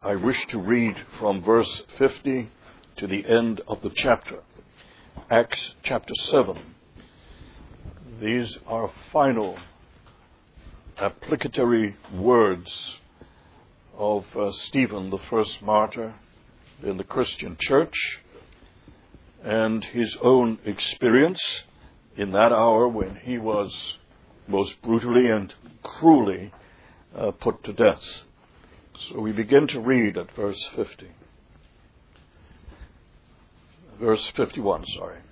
I wish to read from verse 50 to the end of the chapter, Acts chapter 7. These are final applicatory words of Stephen, the first martyr in the Christian church, and his own experience in that hour when he was most brutally and cruelly put to death. So we begin to read at verse 50. Verse 51,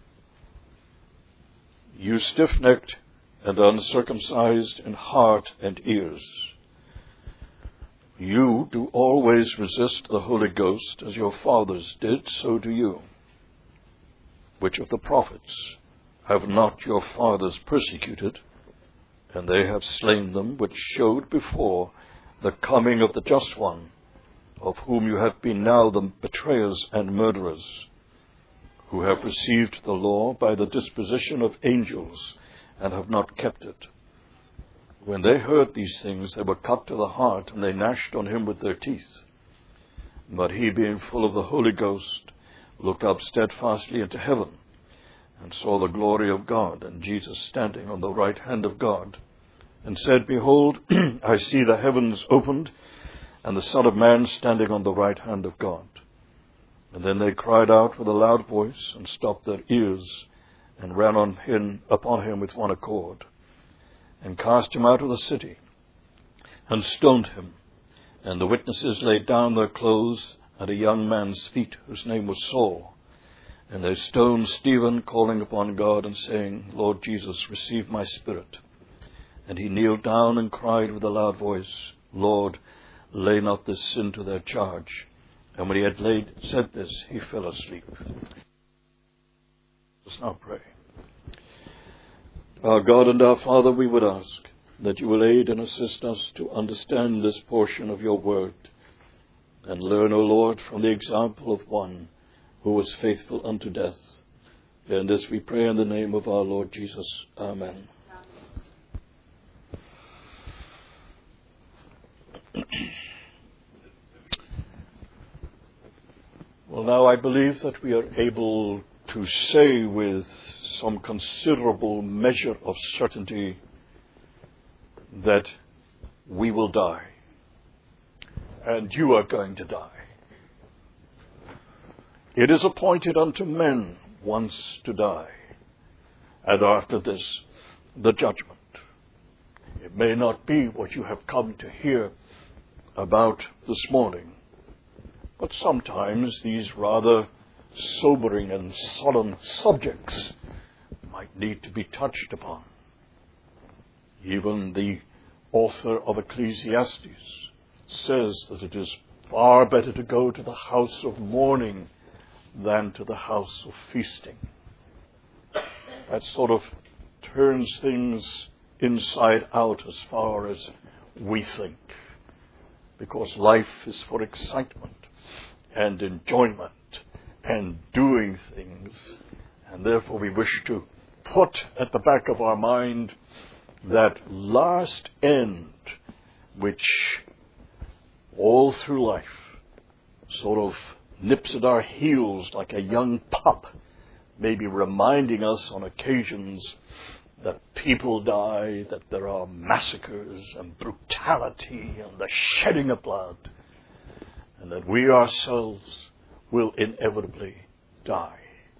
You stiff-necked and uncircumcised in heart and ears, you do always resist the Holy Ghost, as your fathers did, so do you. Which of the prophets have not your fathers persecuted? And they have slain them, which showed before the coming of the Just One, of whom you have been now the betrayers and murderers, who have received the law by the disposition of angels, and have not kept it. When they heard these things, they were cut to the heart, and they gnashed on him with their teeth. But he, being full of the Holy Ghost, looked up steadfastly into heaven, and saw the glory of God, and Jesus standing on the right hand of God, and said, Behold, I see the heavens opened, and the Son of Man standing on the right hand of God. And then they cried out with a loud voice, and stopped their ears, and ran upon him with one accord, and cast him out of the city, and stoned him. And the witnesses laid down their clothes at a young man's feet, whose name was Saul. And they stoned Stephen, calling upon God, and saying, Lord Jesus, receive my spirit. And he kneeled down and cried with a loud voice, Lord, lay not this sin to their charge. And when he had said this, he fell asleep. Let's now pray. Our God and our Father, we would ask that you will aid and assist us to understand this portion of your word, and learn, O Lord, from the example of one who was faithful unto death. And this we pray in the name of our Lord Jesus. Amen. Well, now I believe that we are able to say with some considerable measure of certainty that we will die, and you are going to die. It is appointed unto men once to die, and after this, the judgment. It may not be what you have come to hear about this morning, but sometimes these rather sobering and solemn subjects might need to be touched upon. Even the author of Ecclesiastes says that it is far better to go to the house of mourning than to the house of feasting. That sort of turns things inside out as far as we think, because life is for excitement and enjoyment and doing things, and therefore we wish to put at the back of our mind that last end which all through life sort of nips at our heels like a young pup, maybe reminding us on occasions that people die, that there are massacres and brutality and the shedding of blood, and that we ourselves will inevitably die.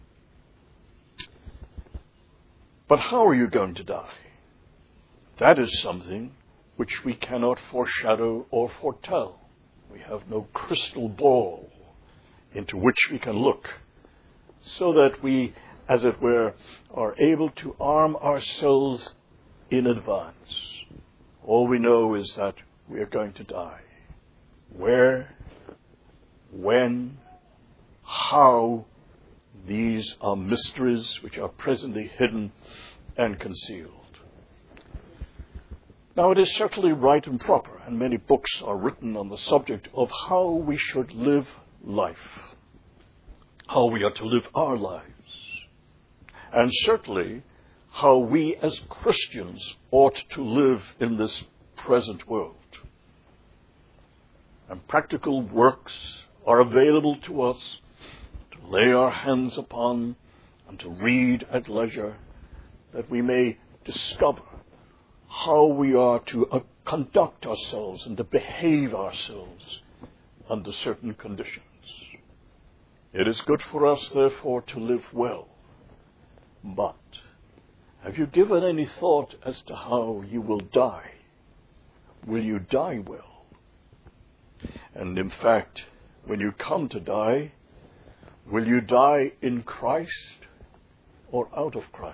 But how are you going to die? That is something which we cannot foreshadow or foretell. We have no crystal ball into which we can look, so that we, as it were, are able to arm ourselves in advance. All we know is that we are going to die. Where, when, how, these are mysteries which are presently hidden and concealed. Now, it is certainly right and proper, and many books are written on the subject of how we should live life, how we are to live our lives, and certainly how we as Christians ought to live in this present world. and practical works are available to us to lay our hands upon and to read at leisure, that we may discover how we are to conduct ourselves and to behave ourselves under certain conditions. It is good for us, therefore, to live well. But have you given any thought as to how you will die? Will you die well? And in fact, when you come to die, will you die in Christ or out of Christ?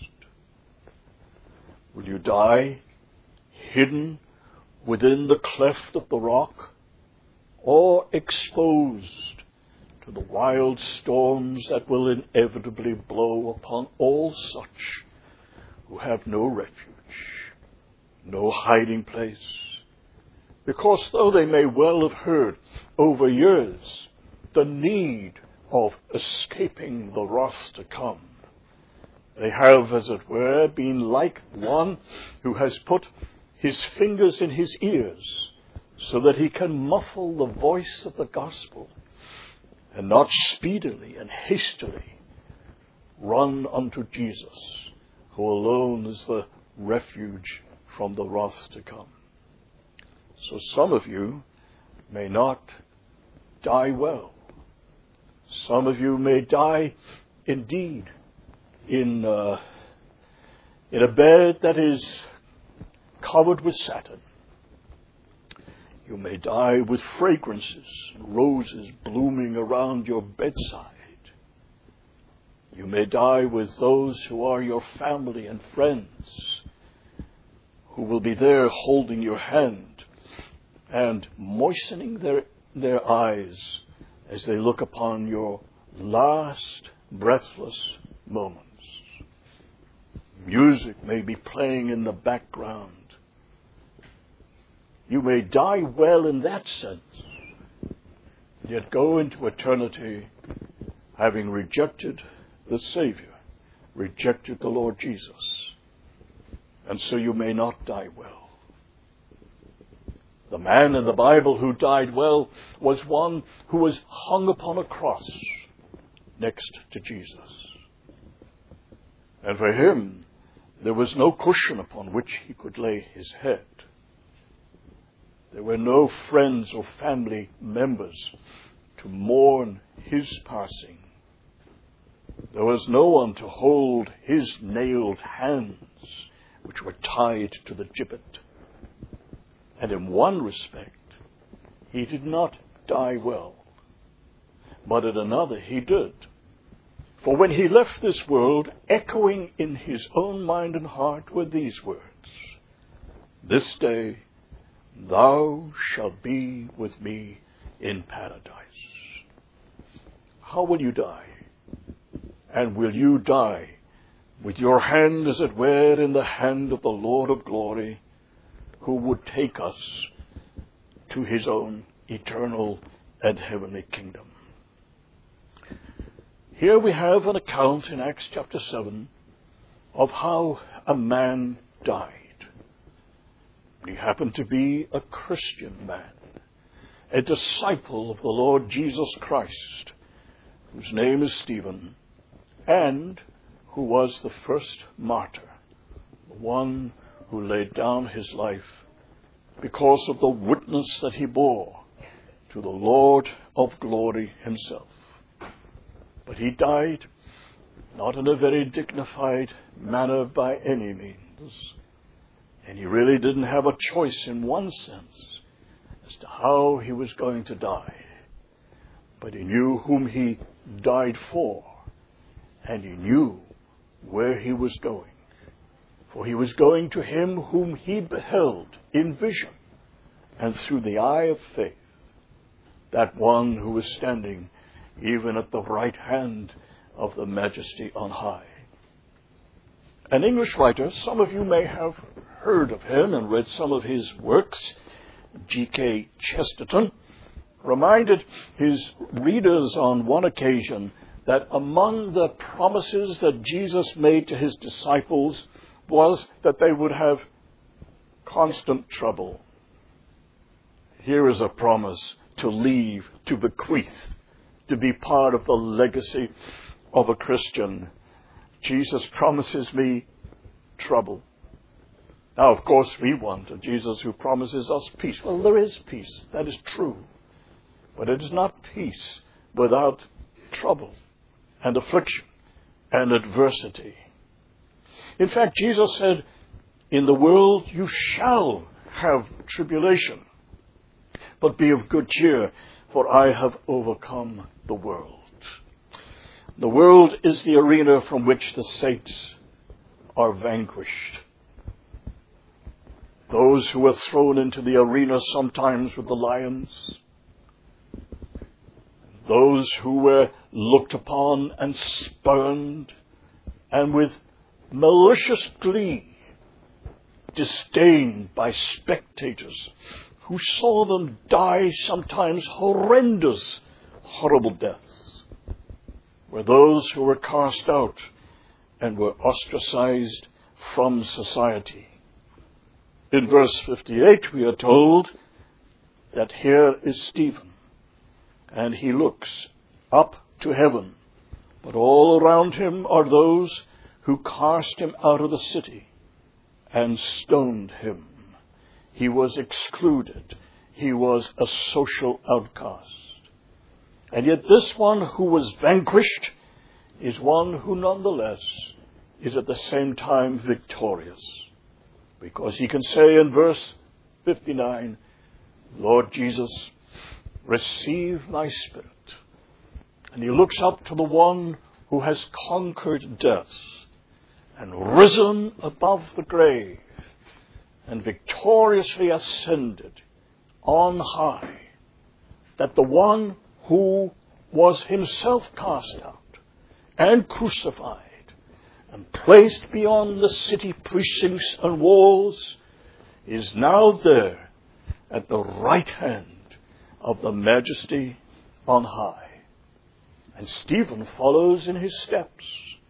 Will you die hidden within the cleft of the rock, or exposed to the wild storms that will inevitably blow upon all such who have no refuge, no hiding place? Because though they may well have heard over years the need of escaping the wrath to come, they have, as it were, been like one who has put his fingers in his ears so that he can muffle the voice of the gospel and not speedily and hastily run unto Jesus, who alone is the refuge from the wrath to come. So some of you may not die well. Some of you may die indeed in a bed that is covered with satin. You may die with fragrances and roses blooming around your bedside. You may die with those who are your family and friends, who will be there holding your hand and moistening their eyes as they look upon your last breathless moments. Music may be playing in the background. You may die well in that sense, yet go into eternity having rejected the Savior, rejected the Lord Jesus. And so you may not die well. The man in the Bible who died well was one who was hung upon a cross next to Jesus. And for him, there was no cushion upon which he could lay his head. There were no friends or family members to mourn his passing. There was no one to hold his nailed hands, which were tied to the gibbet. And in one respect, he did not die well. But in another, he did. For when he left this world, echoing in his own mind and heart were these words: "This day thou shalt be with me in paradise." How will you die? And will you die with your hand, as it were, in the hand of the Lord of glory, who would take us to his own eternal and heavenly kingdom? Here we have an account in Acts chapter 7 of how a man died. He happened to be a Christian man, a disciple of the Lord Jesus Christ, whose name is Stephen, and who was the first martyr, the one who laid down his life because of the witness that he bore to the Lord of glory himself. But he died not in a very dignified manner by any means. And he really didn't have a choice in one sense as to how he was going to die. But he knew whom he died for, and he knew where he was going. For he was going to him whom he beheld in vision and through the eye of faith, that one who was standing even at the right hand of the Majesty on high. An English writer, some of you may have heard of him and read some of his works, G.K. Chesterton, reminded his readers on one occasion that among the promises that Jesus made to his disciples was that they would have constant trouble. Here is a promise to leave, to bequeath, to be part of the legacy of a Christian. Jesus promises me trouble. Now, of course, we want a Jesus who promises us peace. Well, there is peace. That is true. But it is not peace without trouble and affliction and adversity. In fact, Jesus said, in the world you shall have tribulation, but be of good cheer, for I have overcome the world. The world is the arena from which the saints are vanquished. Those who are thrown into the arena sometimes with the lions, those who were looked upon and spurned and with malicious glee disdained by spectators who saw them die sometimes horrendous, horrible deaths, were those who were cast out and were ostracized from society. In verse 58, we are told that here is Stephen, and he looks up to heaven, but all around him are those who cast him out of the city and stoned him. He was excluded. He was a social outcast. And yet this one who was vanquished is one who nonetheless is at the same time victorious. Because he can say in verse 59, Lord Jesus, receive my spirit. And he looks up to the one who has conquered death and risen above the grave and victoriously ascended on high, that the one who was himself cast out and crucified and placed beyond the city precincts and walls is now there at the right hand of the Majesty on high. And Stephen follows in his steps,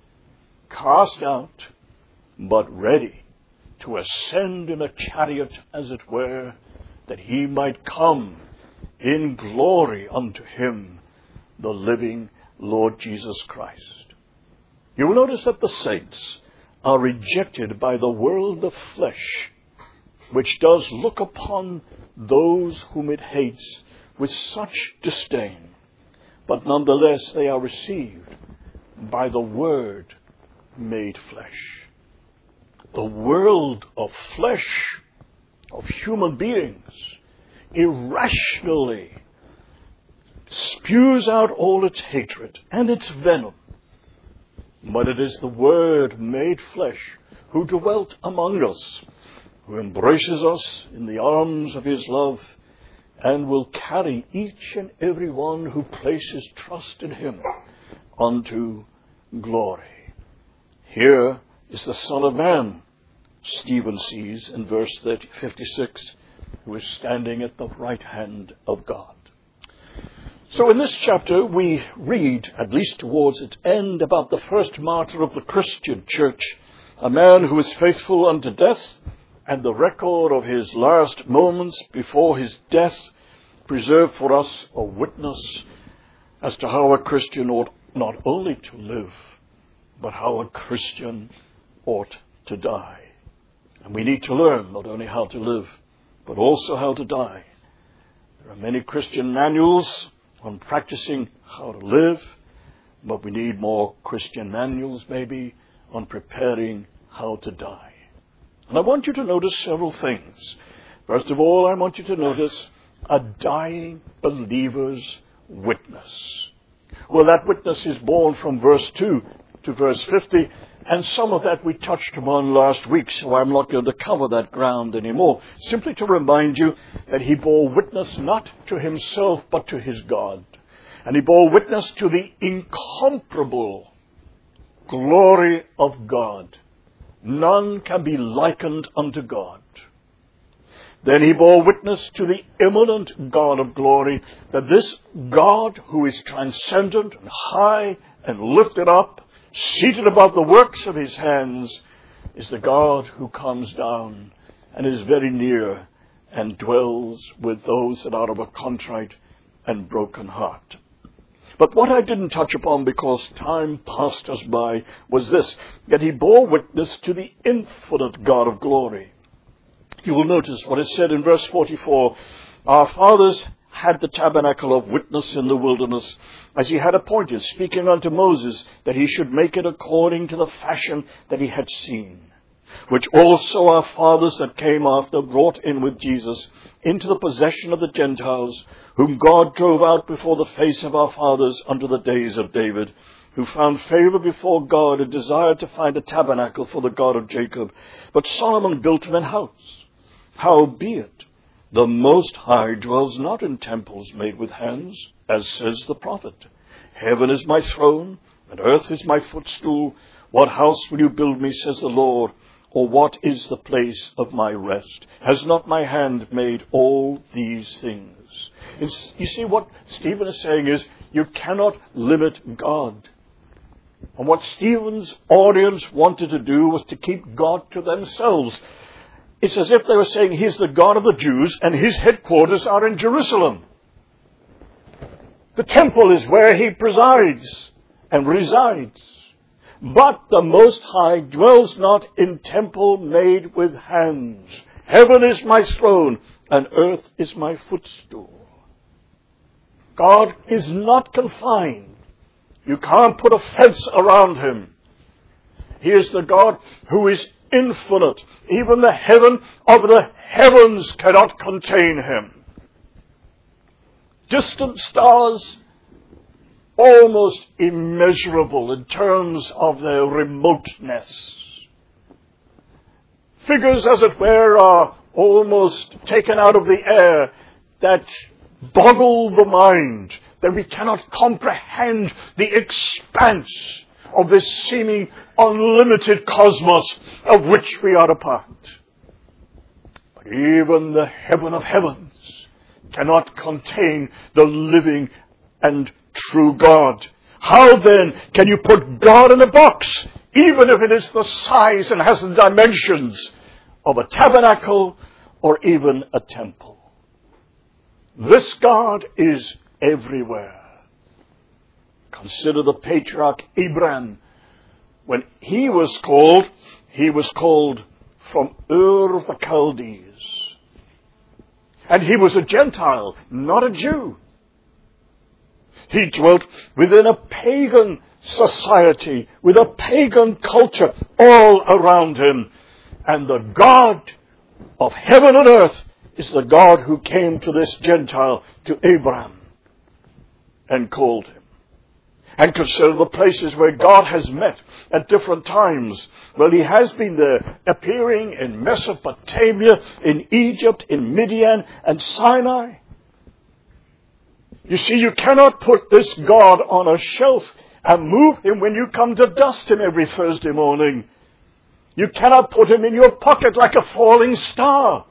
cast out, but ready to ascend in a chariot, as it were, that he might come in glory unto him, the living Lord Jesus Christ. You will notice that the saints are rejected by the world of flesh, which does look upon those whom it hates with such disdain. But nonetheless, they are received by the Word made flesh. The world of flesh, of human beings, irrationally spews out all its hatred and its venom. But it is the Word made flesh who dwelt among us, who embraces us in the arms of his love and will carry each and every one who places trust in him unto glory. Here is the Son of Man, Stephen sees in verse 56, who is standing at the right hand of God. So in this chapter we read, at least towards its end, about the first martyr of the Christian church, a man who was faithful unto death, and the record of his last moments before his death preserved for us a witness as to how a Christian ought not only to live, but how a Christian ought to die. And we need to learn not only how to live, but also how to die. There are many Christian manuals on practicing how to live, but we need more Christian manuals maybe on preparing how to die. And I want you to notice several things. First of all, I want you to notice a dying believer's witness. Well, that witness is born from verse 2 to verse 50, and some of that we touched upon last week, so I'm not going to cover that ground anymore. Simply to remind you that he bore witness not to himself, but to his God. And he bore witness to the incomparable glory of God. None can be likened unto God. Then he bore witness to the immanent God of glory, that this God who is transcendent and high and lifted up, seated above the works of his hands, is the God who comes down and is very near and dwells with those that are of a contrite and broken heart. But what I didn't touch upon, because time passed us by, was this, that he bore witness to the infinite God of glory. You will notice what is said in verse 44, our fathers had the tabernacle of witness in the wilderness, as he had appointed, speaking unto Moses, that he should make it according to the fashion that he had seen, which also our fathers that came after brought in with Jesus into the possession of the Gentiles, whom God drove out before the face of our fathers unto the days of David, who found favor before God and desired to find a tabernacle for the God of Jacob. But Solomon built him an house. Howbeit, the Most High dwells not in temples made with hands, as says the prophet. Heaven is my throne, and earth is my footstool. What house will you build me, says the Lord? Or what is the place of my rest? Has not my hand made all these things? You see, what Stephen is saying is, you cannot limit God. And what Stephen's audience wanted to do was to keep God to themselves. It's as if they were saying, he's the God of the Jews, and his headquarters are in Jerusalem. The temple is where he presides and resides. But the Most High dwells not in temple made with hands. Heaven is my throne, and earth is my footstool. God is not confined. You can't put a fence around him. He is the God who is infinite. Even the heaven of the heavens cannot contain him. Distant stars, almost immeasurable in terms of their remoteness. Figures, as it were, are almost taken out of the air that boggle the mind, that we cannot comprehend the expanse of this seeming unlimited cosmos of which we are a part. But even the heaven of heavens cannot contain the living and true God. How then can you put God in a box, even if it is the size and has the dimensions of a tabernacle or even a temple? This God is everywhere. Consider the patriarch Abraham. When he was called from Ur of the Chaldees. And he was a Gentile, not a Jew. He dwelt within a pagan society, with a pagan culture all around him. And the God of heaven and earth is the God who came to this Gentile, to Abraham, and called him. And consider the places where God has met at different times. Well, he has been there, appearing in Mesopotamia, in Egypt, in Midian, and Sinai. You see, you cannot put this God on a shelf and move him when you come to dust him every Thursday morning. You cannot put him in your pocket like a falling star.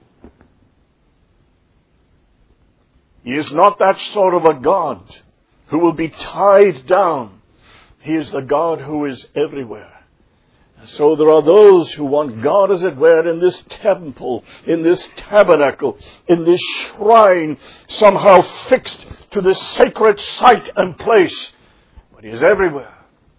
He is not that sort of a God who will be tied down. He is the God who is everywhere. And so there are those who want God, as it were, in this temple, in this tabernacle, in this shrine, somehow fixed to this sacred site and place. But he is everywhere.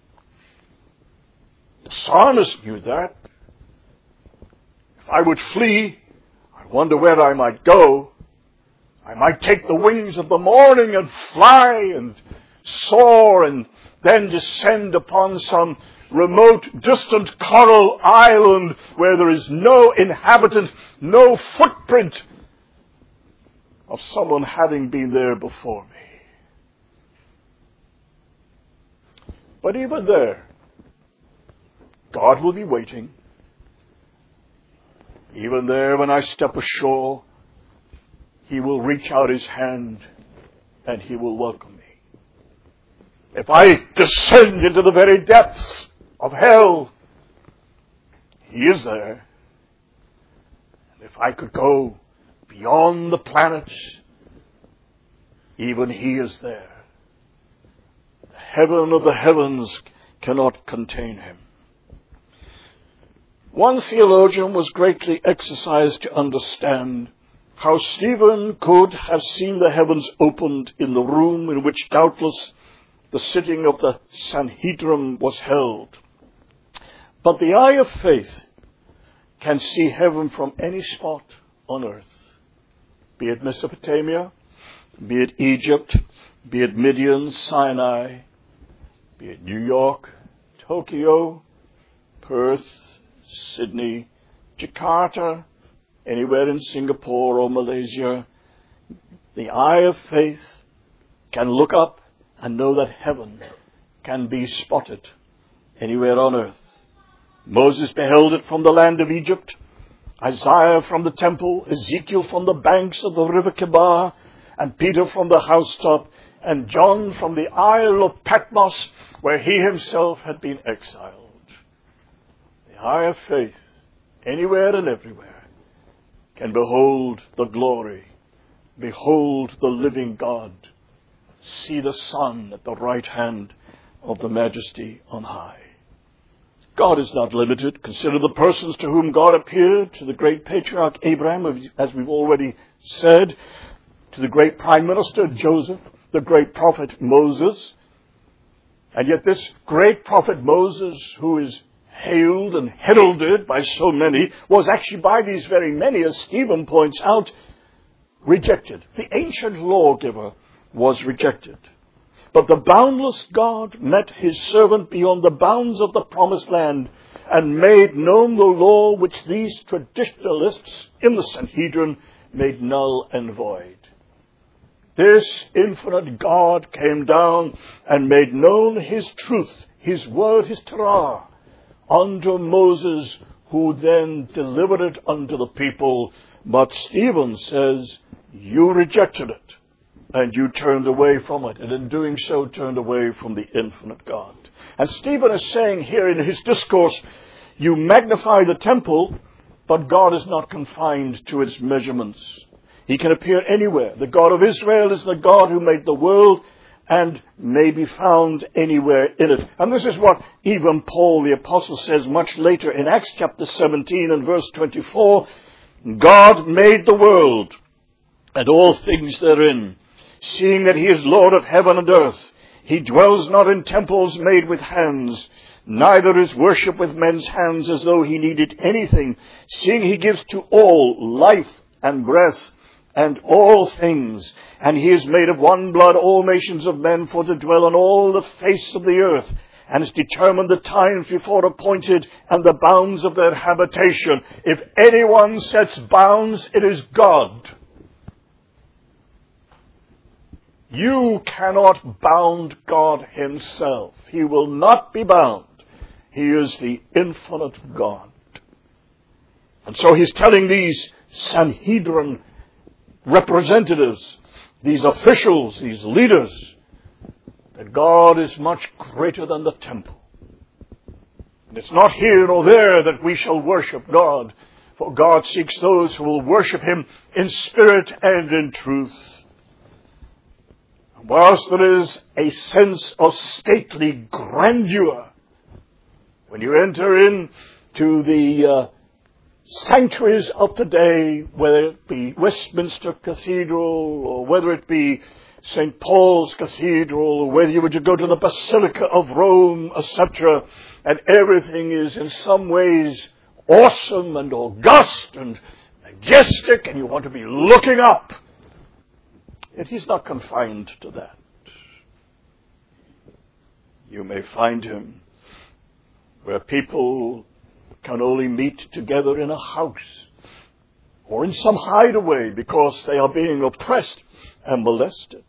The psalmist knew that. If I would flee, I wonder where I might go. I might take the wings of the morning and fly and soar and then descend upon some remote, distant coral island where there is no inhabitant, no footprint of someone having been there before me. But even there, God will be waiting. Even there, when I step ashore, he will reach out his hand and he will welcome me. If I descend into the very depths of hell, he is there. And if I could go beyond the planets, even he is there. The heaven of the heavens cannot contain him. One theologian was greatly exercised to understand how Stephen could have seen the heavens opened in the room in which doubtless the sitting of the Sanhedrin was held. But the eye of faith can see heaven from any spot on earth, be it Mesopotamia, be it Egypt, be it Midian, Sinai, be it New York, Tokyo, Perth, Sydney, Jakarta, anywhere in Singapore or Malaysia. The eye of faith can look up and know that heaven can be spotted anywhere on earth. Moses beheld it from the land of Egypt, Isaiah from the temple, Ezekiel from the banks of the river Kebar, and Peter from the housetop, and John from the Isle of Patmos, where he himself had been exiled. The eye of faith, anywhere and everywhere, can behold the glory, behold the living God, see the Son at the right hand of the Majesty on high. God is not limited. Consider the persons to whom God appeared, to the great patriarch Abraham, as we've already said, to the great prime minister Joseph, the great prophet Moses. And yet this great prophet Moses, who is hailed and heralded by so many, was actually by these very many, as Stephen points out, rejected. The ancient lawgiver was rejected. But the boundless God met his servant beyond the bounds of the promised land and made known the law which these traditionalists in the Sanhedrin made null and void. This infinite God came down and made known his truth, his word, his Torah, unto Moses, who then delivered it unto the people. But Stephen says, you rejected it, and you turned away from it, and in doing so turned away from the infinite God. And Stephen is saying here in his discourse, you magnify the temple, but God is not confined to its measurements. He can appear anywhere. The God of Israel is the God who made the world and may be found anywhere in it. And this is what even Paul the Apostle says much later in Acts chapter 17 and verse 24. God made the world and all things therein, seeing that he is Lord of heaven and earth. He dwells not in temples made with hands, neither is worship with men's hands as though he needed anything, seeing he gives to all life and breath and all things. And he has made of one blood all nations of men for to dwell on all the face of the earth, and has determined the times before appointed and the bounds of their habitation. If anyone sets bounds, it is God. You cannot bound God himself. He will not be bound. He is the infinite God. And so he's telling these Sanhedrin representatives, these officials, these leaders, that God is much greater than the temple. And it's not here or there that we shall worship God, for God seeks those who will worship him in spirit and in truth. Whilst there is a sense of stately grandeur when you enter into the sanctuaries of today, whether it be Westminster Cathedral or whether it be St. Paul's Cathedral, or whether you were to go to the Basilica of Rome, etc., and everything is in some ways awesome and august and majestic, and you want to be looking up. Yet he's not confined to that. You may find him where people can only meet together in a house or in some hideaway because they are being oppressed and molested.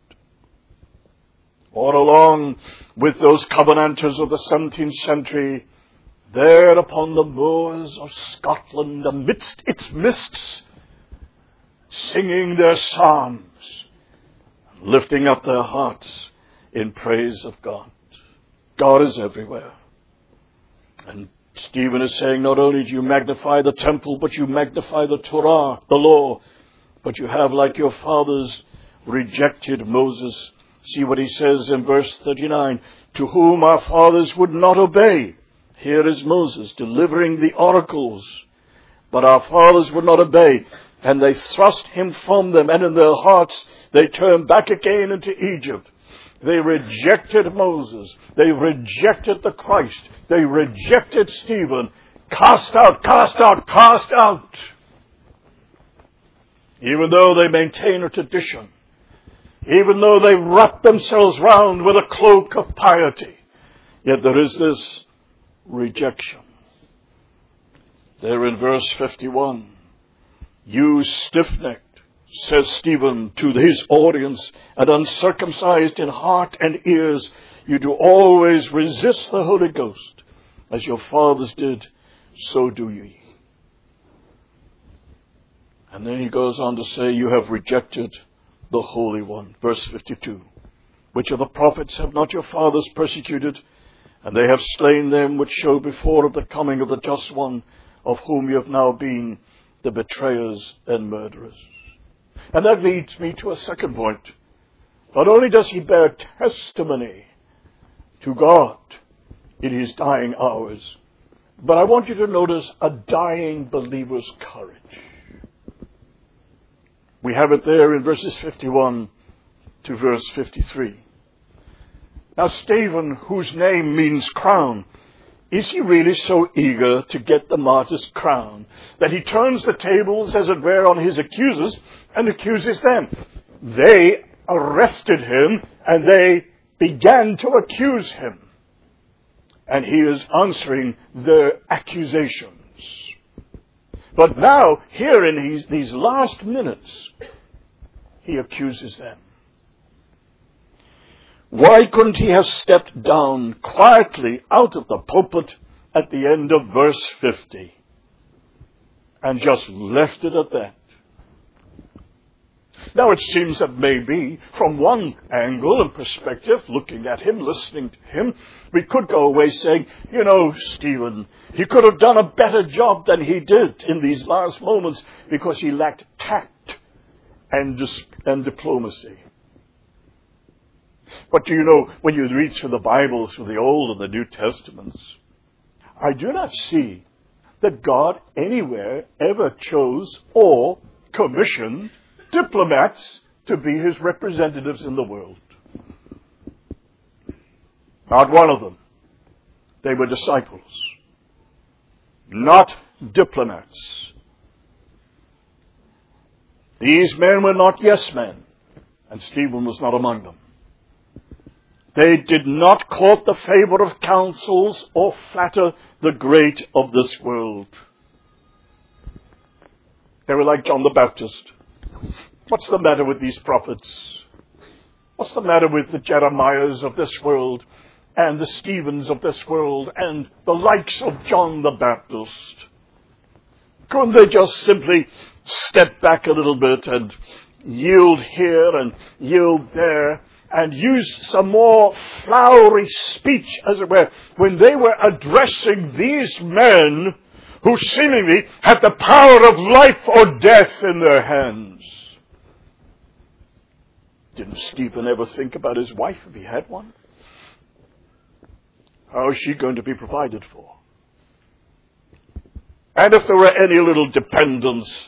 Or along with those Covenanters of the 17th century, there upon the moors of Scotland, amidst its mists, singing their psalms, lifting up their hearts in praise of God. God is everywhere. And Stephen is saying, not only do you magnify the temple, but you magnify the Torah, the law, but you have, like your fathers, rejected Moses. See what he says in verse 39, to whom our fathers would not obey. Here is Moses delivering the oracles, but our fathers would not obey. And they thrust him from them, and in their hearts they turned back again into Egypt. They rejected Moses. They rejected the Christ. They rejected Stephen. Cast out, cast out, cast out. Even though they maintain a tradition, even though they wrap themselves round with a cloak of piety, yet there is this rejection. There in verse 51, you stiff-necked, says Stephen to his audience, and uncircumcised in heart and ears, you do always resist the Holy Ghost, as your fathers did, so do ye. And then he goes on to say, you have rejected the Holy One. Verse 52, which of the prophets have not your fathers persecuted? And they have slain them which showed before of the coming of the just one, of whom you have now been the betrayers and murderers. And that leads me to a second point. Not only does he bear testimony to God in his dying hours, but I want you to notice a dying believer's courage. We have it there in verses 51 to verse 53. Now Stephen, whose name means crown, is he really so eager to get the martyr's crown that he turns the tables, as it were, on his accusers and accuses them? They arrested him and they began to accuse him. And he is answering their accusations. But now, here in these last minutes, he accuses them. Why couldn't he have stepped down quietly out of the pulpit at the end of verse 50 and just left it at that? Now it seems that maybe from one angle and perspective, looking at him, listening to him, we could go away saying, you know, Stephen, he could have done a better job than he did in these last moments because he lacked tact and diplomacy. But do you know, when you read through the Bible, through the Old and the New Testaments, I do not see that God anywhere ever chose or commissioned diplomats to be his representatives in the world. Not one of them. They were disciples, not diplomats. These men were not yes men, and Stephen was not among them. They did not court the favor of councils or flatter the great of this world. They were like John the Baptist. What's the matter with these prophets? What's the matter with the Jeremiahs of this world and the Stephens of this world and the likes of John the Baptist? Couldn't they just simply step back a little bit and yield here and yield there and use some more flowery speech, as it were, when they were addressing these men who seemingly had the power of life or death in their hands? Didn't Stephen ever think about his wife if he had one? How is she going to be provided for? And if there were any little dependents,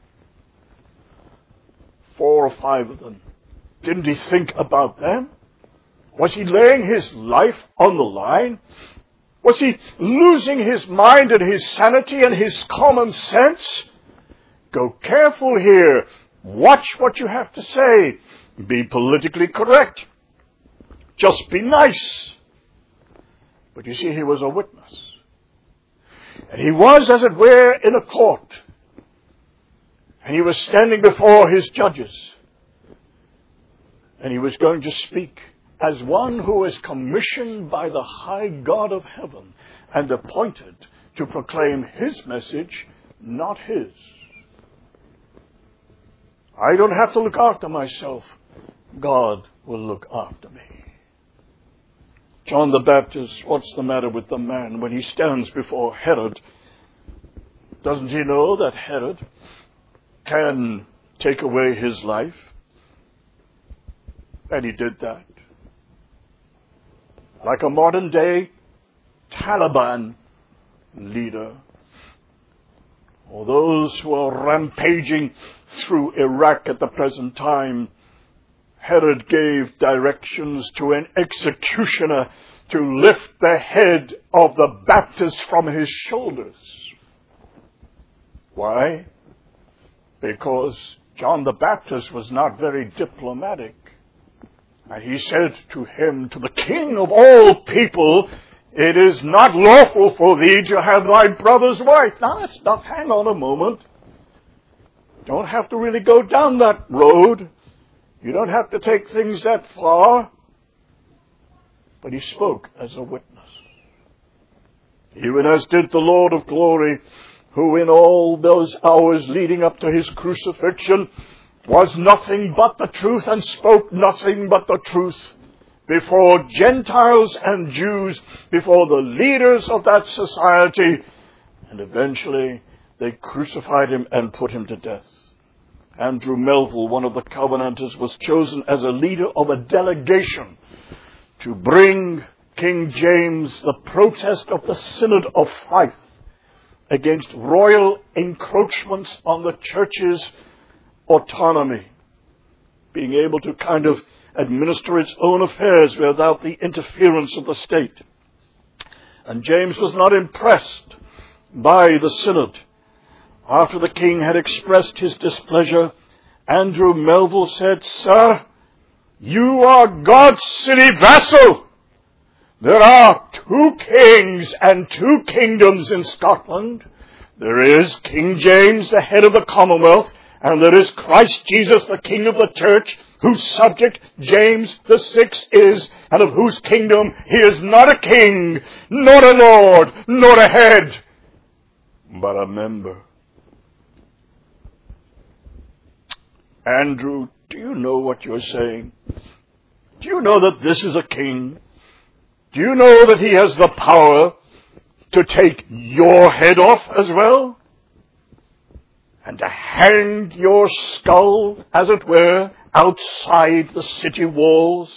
4 or 5 of them, didn't he think about them? Was he laying his life on the line? Was he losing his mind and his sanity and his common sense? Go careful here. Watch what you have to say. Be politically correct. Just be nice. But you see, he was a witness. And he was, as it were, in a court. And he was standing before his judges. And he was going to speak as one who is commissioned by the high God of heaven and appointed to proclaim his message, not his. I don't have to look after myself. God will look after me. John the Baptist, what's the matter with the man when he stands before Herod? Doesn't he know that Herod can take away his life? And he did that. Like a modern day Taliban leader. or those who are rampaging through Iraq at the present time, Herod gave directions to an executioner to lift the head of the Baptist from his shoulders. Why? Because John the Baptist was not very diplomatic. And he said to him, to the King of all people, "It is not lawful for thee to have thy brother's wife." Now let's not hang on a moment. Don't have to really go down that road. You don't have to take things that far. But he spoke as a witness. Even as did the Lord of glory, who in all those hours leading up to his crucifixion was nothing but the truth and spoke nothing but the truth before Gentiles and Jews, before the leaders of that society, and eventually they crucified him and put him to death. Andrew Melville, one of the Covenanters, was chosen as a leader of a delegation to bring King James the protest of the Synod of Fife against royal encroachments on the church's autonomy, being able to kind of administer its own affairs without the interference of the state. And James was not impressed by the Synod. After the king had expressed his displeasure, Andrew Melville said, "Sir, you are God's city vassal. There are 2 kings and 2 kingdoms in Scotland. There is King James, the head of the Commonwealth, and there is Christ Jesus, the King of the Church, whose subject James the Sixth is, and of whose kingdom he is not a king, not a lord, nor a head, but a member." Andrew, do you know what you're saying? Do you know that this is a king? Do you know that he has the power to take your head off as well? And to hang your skull, as it were, outside the city walls?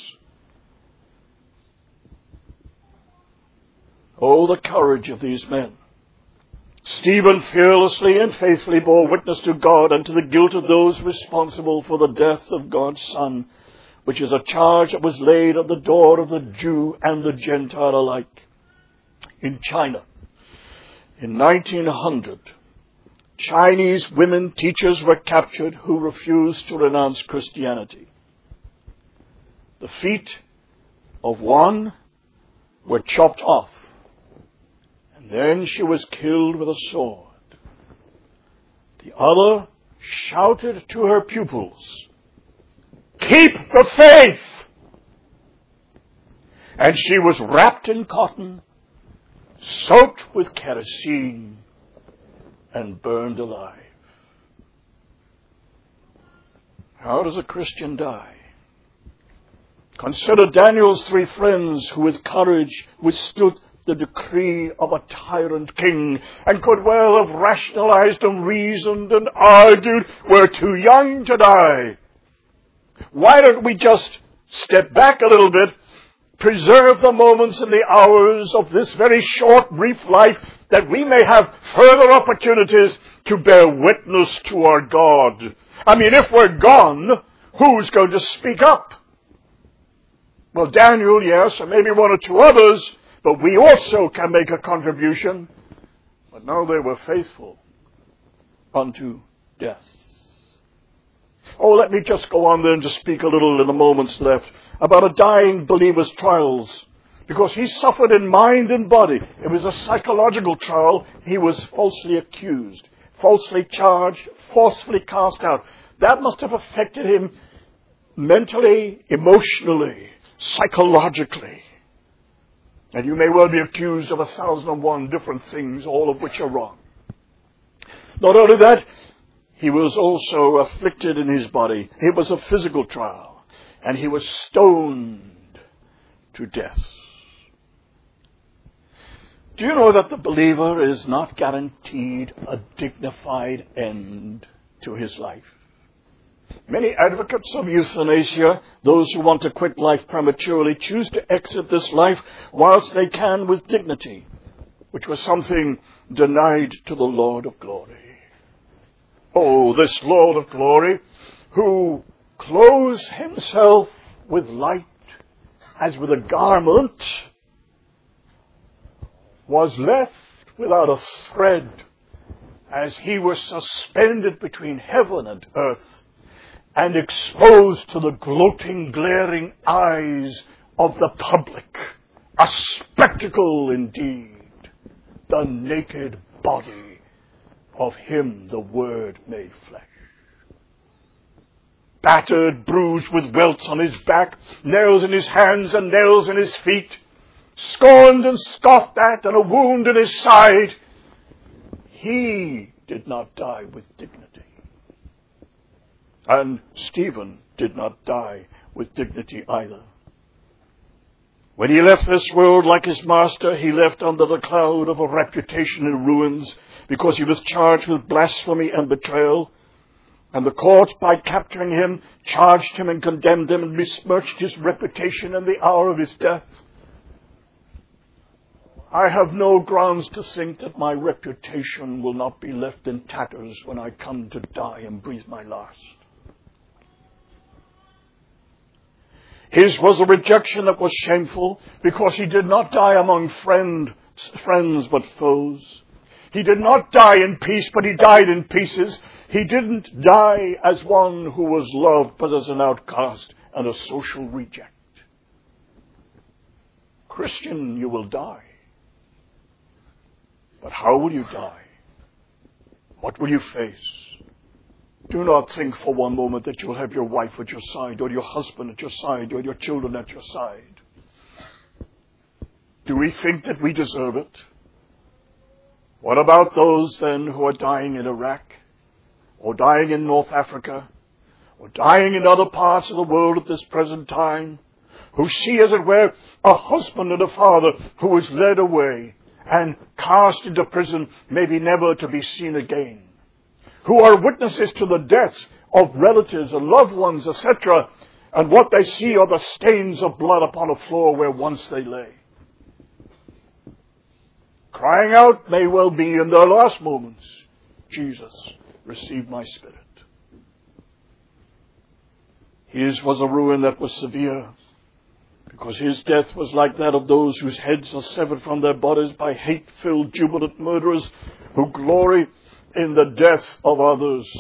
Oh, the courage of these men. Stephen fearlessly and faithfully bore witness to God and to the guilt of those responsible for the death of God's Son, which is a charge that was laid at the door of the Jew and the Gentile alike. In China, in 1900, Chinese women teachers were captured who refused to renounce Christianity. The feet of one were chopped off, and then she was killed with a sword. The other shouted to her pupils, "Keep the faith!" And she was wrapped in cotton, soaked with kerosene, and burned alive. How does a Christian die? Consider Daniel's 3 friends who with courage withstood the decree of a tyrant king and could well have rationalized and reasoned and argued, "We're too young to die. Why don't we just step back a little bit, preserve the moments and the hours of this very short, brief life, that we may have further opportunities to bear witness to our God." I mean, if we're gone, who's going to speak up? Well, Daniel, yes, and maybe 1 or 2 others, but we also can make a contribution. But no, they were faithful unto death. Oh, let me just go on then to speak a little in the moments left about a dying believer's trials, because he suffered in mind and body. It was a psychological trial. He was falsely accused, falsely charged, falsely cast out. That must have affected him mentally, emotionally, psychologically. And you may well be accused of 1,001 different things, all of which are wrong. Not only that, he was also afflicted in his body. It was a physical trial, and he was stoned to death. Do you know that the believer is not guaranteed a dignified end to his life? Many advocates of euthanasia, those who want to quit life prematurely, choose to exit this life whilst they can with dignity, which was something denied to the Lord of glory. Oh, this Lord of glory, who clothes himself with light as with a garment, was left without a thread as he was suspended between heaven and earth and exposed to the gloating, glaring eyes of the public. A spectacle indeed, the naked body of him, the Word made flesh. Battered, bruised, with welts on his back, nails in his hands and nails in his feet, scorned and scoffed at, and a wound in his side, he did not die with dignity. And Stephen did not die with dignity either. When he left this world like his master, he left under the cloud of a reputation in ruins because he was charged with blasphemy and betrayal. And the court, by capturing him, charged him and condemned him and besmirched his reputation in the hour of his death. I have no grounds to think that my reputation will not be left in tatters when I come to die and breathe my last. His was a rejection that was shameful because he did not die among friends but foes. He did not die in peace, but he died in pieces. He didn't die as one who was loved, but as an outcast and a social reject. Christian, you will die. But how will you die? What will you face? Do not think for one moment that you'll have your wife at your side, or your husband at your side, or your children at your side. Do we think that we deserve it? What about those then who are dying in Iraq, or dying in North Africa, or dying in other parts of the world at this present time, who see, as it were, a husband and a father who is led away and cast into prison, maybe never to be seen again, who are witnesses to the death of relatives and loved ones, etc., and what they see are the stains of blood upon a floor where once they lay. Crying out may well be in their last moments, Jesus, receive my spirit. His was a ruin that was severe, because his death was like that of those whose heads are severed from their bodies by hate-filled, jubilant murderers who glory in the death of others.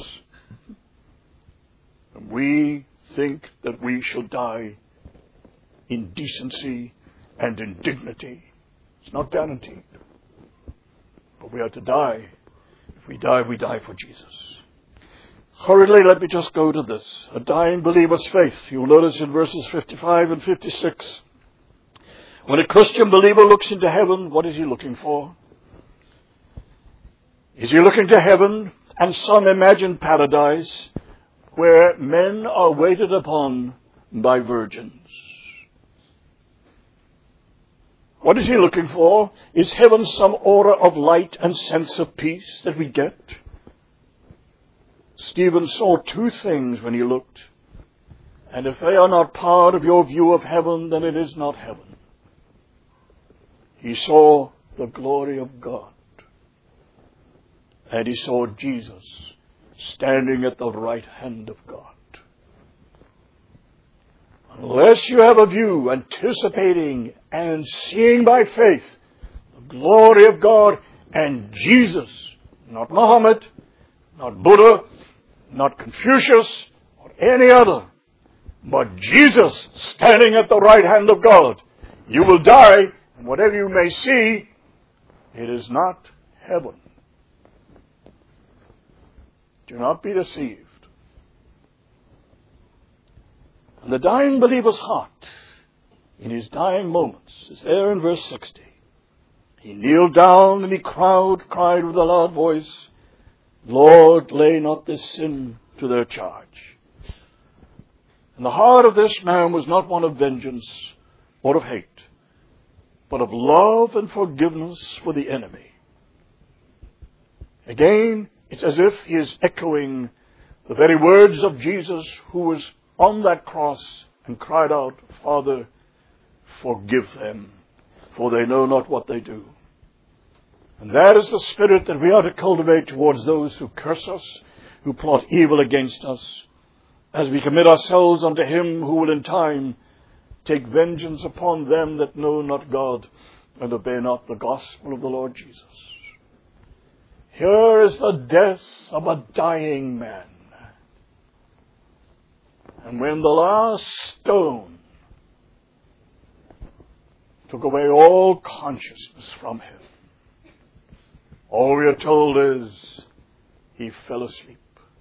And we think that we shall die in decency and in dignity. It's not guaranteed. But we are to die. If we die, we die for Jesus. Hurriedly, let me just go to this. A dying believer's faith. You'll notice in verses 55 and 56. When a Christian believer looks into heaven, what is he looking for? Is he looking to heaven and some imagined paradise where men are waited upon by virgins? What is he looking for? Is heaven some aura of light and sense of peace that we get? Stephen saw two things when he looked. And if they are not part of your view of heaven, then it is not heaven. He saw the glory of God. And he saw Jesus standing at the right hand of God. Unless you have a view anticipating and seeing by faith the glory of God and Jesus, not Muhammad, not Buddha, not Confucius, or any other, but Jesus standing at the right hand of God, you will die, and whatever you may see, it is not heaven. Do not be deceived. And the dying believer's heart, in his dying moments, is there in verse 60. He kneeled down and he cried with a loud voice, Lord, lay not this sin to their charge. And the heart of this man was not one of vengeance or of hate, but of love and forgiveness for the enemy. Again, it's as if he is echoing the very words of Jesus, who was on that cross and cried out, Father, forgive them, for they know not what they do. And that is the spirit that we are to cultivate towards those who curse us, who plot evil against us, as we commit ourselves unto him who will in time take vengeance upon them that know not God and obey not the gospel of the Lord Jesus. Here is the death of a dying man. And when the last stone took away all consciousness from him, all we are told is he fell asleep.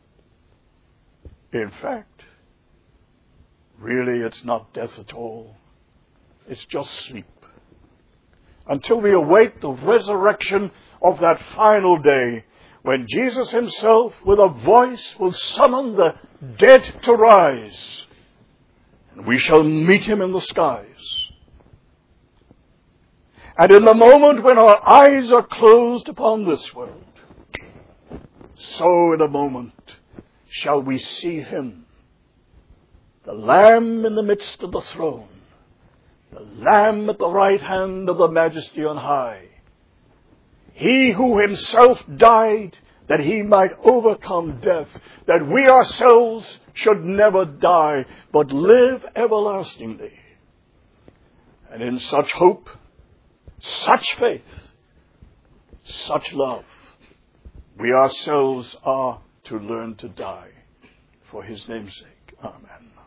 In fact, really it's not death at all. It's just sleep. Until we await the resurrection of that final day, when Jesus himself with a voice will summon the dead to rise, and we shall meet him in the skies. And in the moment when our eyes are closed upon this world, so in a moment shall we see him, the Lamb in the midst of the throne, the Lamb at the right hand of the Majesty on high. He who himself died that he might overcome death, that we ourselves should never die, but live everlastingly. And in such hope, such faith, such love, we ourselves are to learn to die for his name's sake. Amen.